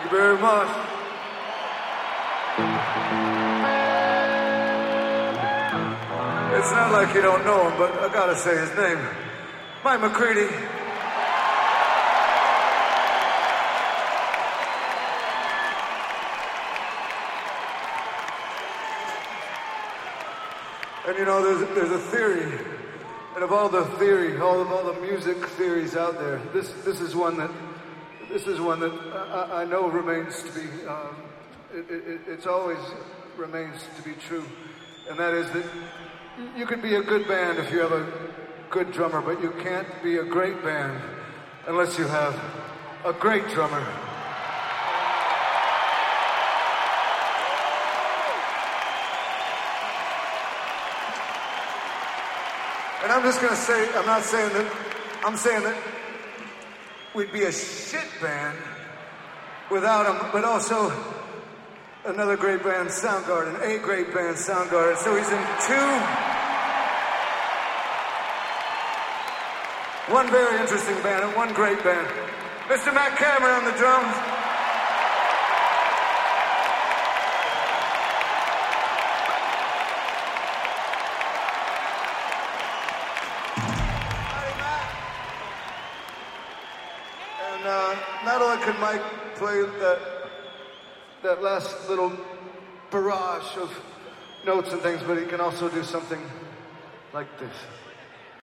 you very much. It's not like you don't know him, but I gotta say his name. Mike McCready. And you know, there's a theory, and of all the theory, all the music theories out there, this is one that I know remains to be, it's always remains to be true, and that is that you can be a good band if you have a good drummer, but you can't be a great band unless you have a great drummer. And I'm just gonna say, I'm saying that we'd be a shit band without him, but also another great band, Soundgarden, a great band, Soundgarden. So he's in two. One very interesting band and one great band. Mr. Matt Cameron on the drums. Not only can Mike play that last little barrage of notes and things, but he can also do something like this.